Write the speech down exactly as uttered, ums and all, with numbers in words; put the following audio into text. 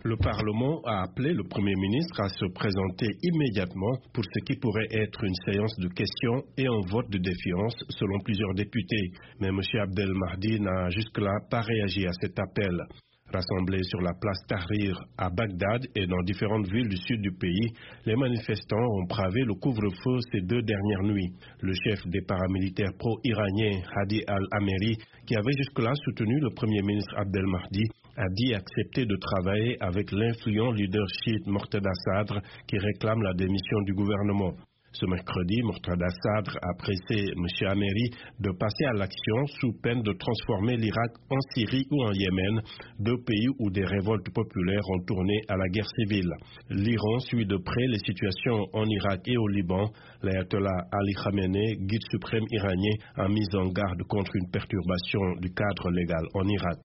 Le Parlement a appelé le Premier ministre à se présenter immédiatement pour ce qui pourrait être une séance de questions et un vote de défiance selon plusieurs députés. Mais M. Abdel Mahdi n'a jusque-là pas réagi à cet appel. Rassemblés sur la place Tahrir à Bagdad et dans différentes villes du sud du pays, les manifestants ont bravé le couvre-feu ces deux dernières nuits. Le chef des paramilitaires pro-iraniens, Hadi al-Ameri, qui avait jusque-là soutenu le Premier ministre Abdel Mahdi, a dit accepter de travailler avec l'influent leader chiite Mortada Sadr qui réclame la démission du gouvernement. Ce mercredi, Mortada Sadr a pressé M. Ameri de passer à l'action sous peine de transformer l'Irak en Syrie ou en Yémen, deux pays où des révoltes populaires ont tourné à la guerre civile. L'Iran suit de près les situations en Irak et au Liban. L'ayatollah Ali Khamenei, guide suprême iranien, a mis en garde contre une perturbation du cadre légal en Irak.